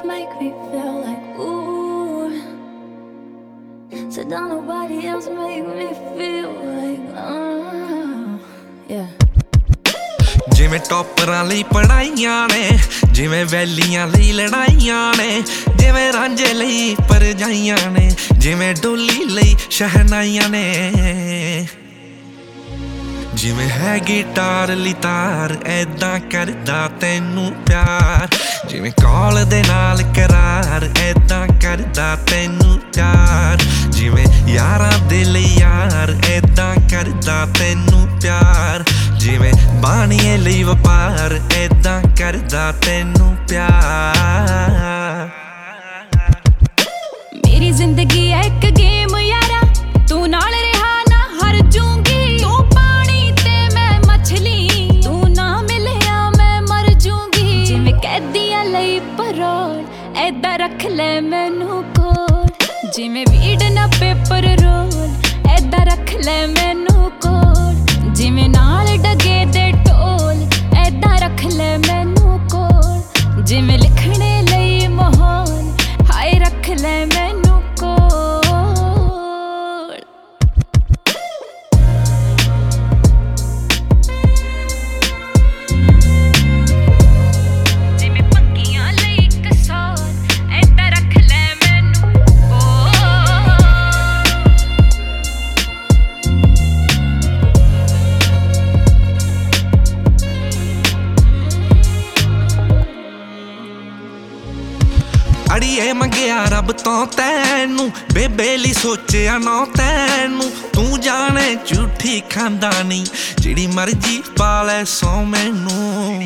make me feel like ooh. So don't nobody else make me feel like yeah. ਜਿਵੇਂ ਟੌਪਰਾਂ ਲਈ ਪੜਾਈਆਂ ਨੇ, ਜਿਵੇਂ ਵੈਲੀਆਂ ਲਈ ਲੜਾਈਆਂ ਨੇ, ਜਿਵੇਂ ਰਾਂਝੇ ਲਈ ਪਰਜਾਈਆਂ ਨੇ, ਜਿਵੇਂ ਡੋਲੀ ਲਈ ਸ਼ਹਿਨਾਈਆਂ ਨੇ, ਜਿਵੇਂ ਹੈ ਗਿਟਾਰ ਲਈ ਤਾਰ ਐਦਾਂ ਕਰਦਾ ਤੈਨੂੰ ਪਿਆਰ, ਜਿਵੇਂ ਕਾਲ ਦੇ ਨਾਲ ਕਰਾਰ ਐਦਾਂ ਕਰਦਾ ਤੈਨੂੰ ਪਿਆਰ, ਜਿਵੇਂ ਯਾਰਾਂ ਦੇ ਲਈ ਯਾਰ ਐਦਾਂ ਕਰਦਾ ਤੈਨੂੰ ਪਿਆਰ, ਜਿਵੇਂ ਬਾਣੀਏ ਲਈ ਵਪਾਰ ਐਦਾਂ ਕਰਦਾ ਤੈਨੂੰ ਪਿਆਰ। ਮੇਰੀ ਜ਼ਿੰਦਗੀ ਐ ਇੱਕ ਗੇਮ ਯਾਰਾ, ਤੂੰ ਨਾਲ ਰਿਹਾ ਨਾ ਹਾਰ ਜੂੰਗੀ, ਤੂੰ ਪਾਣੀ ਤੇ ਮੈਂ ਮੱਛਲੀ, ਤੂੰ ਨਾ ਮਿਲਿਆ ਮੈਂ ਮਰ ਜੂੰਗੀ, ਜਿਵੇਂ ਕੈਦੀਆਂ ਲਈ ਪਰੋਲ ਐਦਾਂ ਰੱਖ ਲੈ ਮੈਨੂੰ ਕੋਲ, ਜਿਵੇਂ ਵੀਡ ਨਾ ਪੇਪਰ ਰੋਲ ਐਦਾਂ ਰੱਖ ਲੈ ਮੈਨੂੰ ਕੋਲ, ਜਿਵੇਂ ਨਾਲ ਡਗੇ ਦੇ ਢੋਲ ਐਦਾਂ ਰੱਖ ਲੈ ਮੈਨੂੰ ਕੋਲ, ਜਿਵੇਂ ਲਿਖਣੇ ਲਈ ਮਾਹੌਲ ਹਾਏ ਰੱਖ ਲੈ ਮੈਨੂੰ ਕੋਲ। ਜਿਵੇਂ ਪੱਕੀਆਂ ਲਈ ਇੱਕ ਸੌਲ ਐਦਾਂ ਰੱਖ ਲੈ ਮੈਨੂੰ ਕੋਲ। ਅੜੀਏ ਮੰਗਿਆ ਰੱਬ ਤੋਂ ਤੈਨੂੰ, ਬੇਬੇ ਲਈ ਸੋਚਿਆ ਨਾ ਤੈਨੂੰ, ਤੂੰ ਜਾਣੇ ਝੂਠੀ ਖਾਂਦਾ ਨਹੀਂ, ਜਿਹੜੀ ਮਰਜ਼ੀ ਪਾ ਲੈ ਸੌ ਮੈਨੂੰ,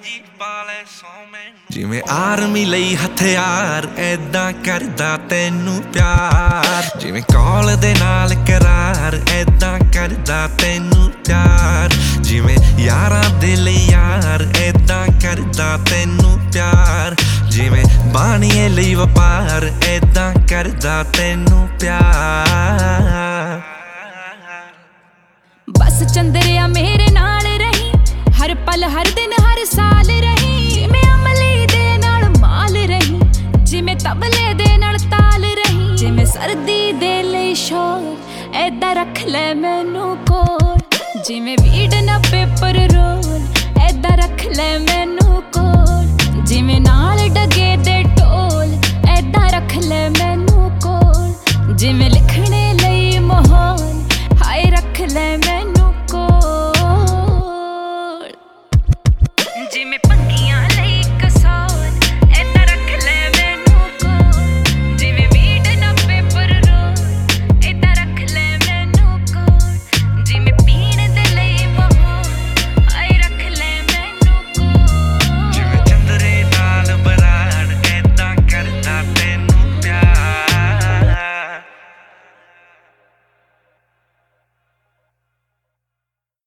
ਜਿਵੇਂ ਆਰਮੀ ਲਈ ਹਥਿਆਰ ਐਦਾਂ ਕਰਦਾ ਤੈਨੂੰ ਪਿਆਰ, ਜਿਵੇਂ ਕਾਲ ਦੇ ਨਾਲ ਕਰਾਰ ਐਦਾਂ ਕਰਦਾ ਤੈਨੂੰ ਪਿਆਰ, ਜਿਵੇਂ ਯਾਰਾਂ ਦੇ ਲਈ ਯਾਰ ਐਦਾਂ ਕਰਦਾ ਤੈਨੂੰ ਪਿਆਰ, ਜਿਵੇਂ ਬਾਣੀਏ ਲਈ ਵਪਾਰ ਐਦਾਂ ਕਰਦਾ ਤੈਨੂੰ ਪਿਆਰ। ਬਸ ਚੰਦਰਿਆ ਮੇਰੇ ਨਾਲ ਰਹੀ, ਹਰ ਪਲ ਹਰ ਦਿਨ ਹਰ ਸਾਲ ਰਹੀ, ਜਿਵੇਂ ਅਮਲੀ ਦੇ ਨਾਲ ਮਾਲ ਰਹੀ, ਜਿਵੇਂ ਤਬਲੇ ਦੇ ਨਾਲ ਤਾਲ ਰਹੀ, ਜਿਵੇਂ ਸਰਦੀ ਦੇ ਲਈ ਸ਼ੋਰ ਐਦਾਂ ਰੱਖ ਲੈ ਮੈਨੂੰ ਕੋਲ, ਜਿਵੇਂ ਵੀਡ ਨਾ ਪੇਪਰ ਰੋਲ ਐਦਾਂ ਰੱਖ ਲੈ ਮੈਨੂੰ ਕੋਲ, ਜਿਵੇਂ ਨਾਲ ਡਗੇ ਦੇ